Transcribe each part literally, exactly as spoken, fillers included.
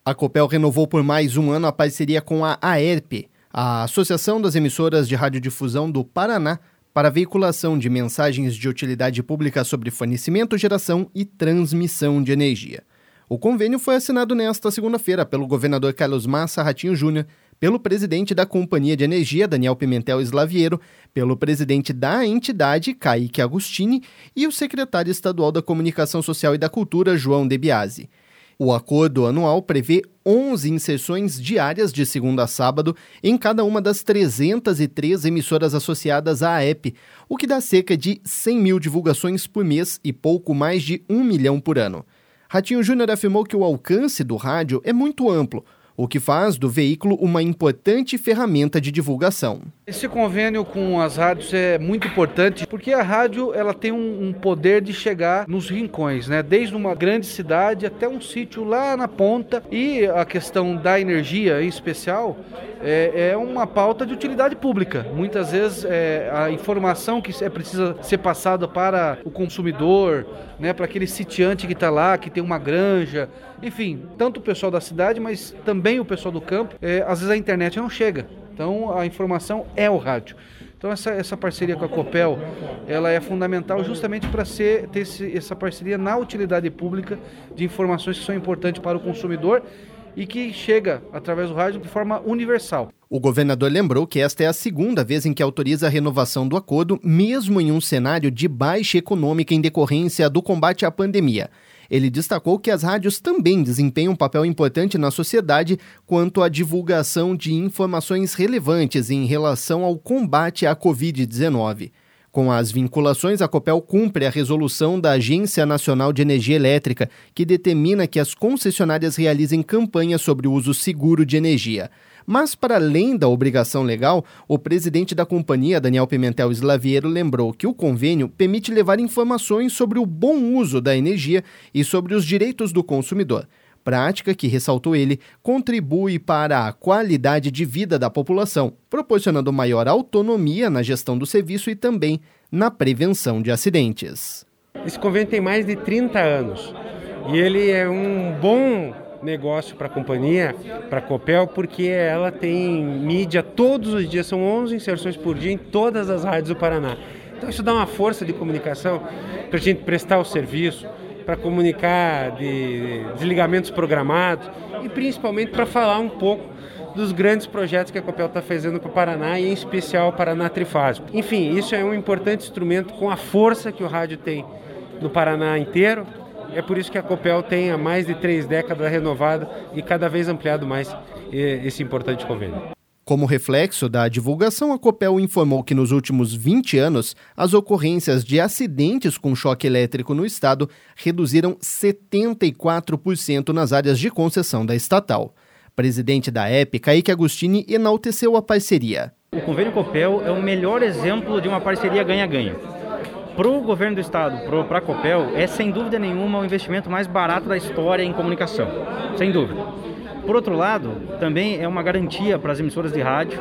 A Copel renovou por mais um ano a parceria com a AERP, a Associação das Emissoras de Radiodifusão do Paraná, para a veiculação de mensagens de utilidade pública sobre fornecimento, geração e transmissão de energia. O convênio foi assinado nesta segunda-feira pelo governador Carlos Massa Ratinho Júnior, pelo presidente da Companhia de Energia, Daniel Pimentel Slaviero, pelo presidente da entidade, Kaique Agostini, e o secretário estadual da Comunicação Social e da Cultura, João De Biasi. O acordo anual prevê onze inserções diárias de segunda a sábado em cada uma das trezentas e três emissoras associadas à A E P, o que dá cerca de cem mil divulgações por mês e pouco mais de um milhão por ano. Ratinho Júnior afirmou que o alcance do rádio é muito amplo, o que faz do veículo uma importante ferramenta de divulgação. Esse convênio com as rádios é muito importante porque a rádio ela tem um, um poder de chegar nos rincões, né? Desde uma grande cidade até um sítio lá na ponta. E a questão da energia em especial é, é uma pauta de utilidade pública. Muitas vezes é, a informação que é precisa ser passada para o consumidor, né? Para aquele sitiante que está lá, que tem uma granja, enfim, tanto o pessoal da cidade, mas também o pessoal do campo, é, às vezes a internet não chega. Então a informação é o rádio. Então essa, essa parceria com a Copel, ela é fundamental justamente para ser, ter esse, essa parceria na utilidade pública de informações que são importantes para o consumidor e que chega através do rádio de forma universal. O governador lembrou que esta é a segunda vez em que autoriza a renovação do acordo, mesmo em um cenário de baixa econômica em decorrência do combate à pandemia. Ele destacou que as rádios também desempenham um papel importante na sociedade quanto à divulgação de informações relevantes em relação ao combate à covid dezenove. Com as vinculações, a Copel cumpre a resolução da Agência Nacional de Energia Elétrica, que determina que as concessionárias realizem campanhas sobre o uso seguro de energia. Mas, para além da obrigação legal, o presidente da companhia, Daniel Pimentel Slaviero, lembrou que o convênio permite levar informações sobre o bom uso da energia e sobre os direitos do consumidor. Prática que, ressaltou ele, contribui para a qualidade de vida da população, proporcionando maior autonomia na gestão do serviço e também na prevenção de acidentes. Esse convênio tem mais de trinta anos e ele é um bom negócio para a companhia, para a Copel, porque ela tem mídia todos os dias, são onze inserções por dia em todas as rádios do Paraná. Então isso dá uma força de comunicação para a gente prestar o serviço, para comunicar de desligamentos programados e principalmente para falar um pouco dos grandes projetos que a Copel está fazendo para o Paraná e em especial o Paraná Trifásico. Enfim, isso é um importante instrumento com a força que o rádio tem no Paraná inteiro. É por isso que a Copel tem há mais de três décadas renovada e cada vez ampliado mais esse importante convênio. Como reflexo da divulgação, a Copel informou que nos últimos vinte anos, as ocorrências de acidentes com choque elétrico no estado reduziram setenta e quatro por cento nas áreas de concessão da estatal. Presidente da A E P, Kaique Agostini, enalteceu a parceria. O convênio Copel é o melhor exemplo de uma parceria ganha-ganha. Para o governo do estado, para a Copel, é sem dúvida nenhuma o investimento mais barato da história em comunicação, sem dúvida. Por outro lado, também é uma garantia para as emissoras de rádio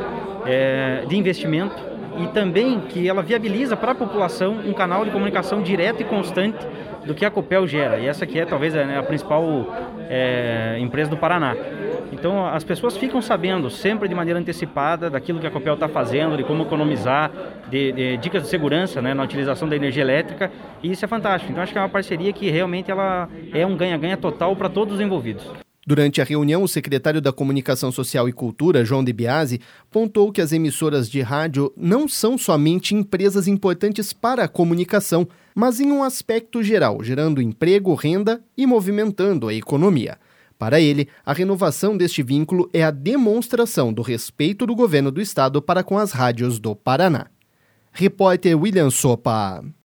é, de investimento e também que ela viabiliza para a população um canal de comunicação direto e constante do que a Copel gera. E essa aqui é talvez a, a principal é, empresa do Paraná. Então as pessoas ficam sabendo sempre de maneira antecipada daquilo que a Copel está fazendo, de como economizar, de, de dicas de segurança, né, na utilização da energia elétrica, e isso é fantástico. Então acho que é uma parceria que realmente ela é um ganha-ganha total para todos os envolvidos. Durante a reunião, o secretário da Comunicação Social e Cultura, João De Biasi, pontuou que as emissoras de rádio não são somente empresas importantes para a comunicação, mas em um aspecto geral, gerando emprego, renda e movimentando a economia. Para ele, a renovação deste vínculo é a demonstração do respeito do governo do estado para com as rádios do Paraná. Repórter William Sopa.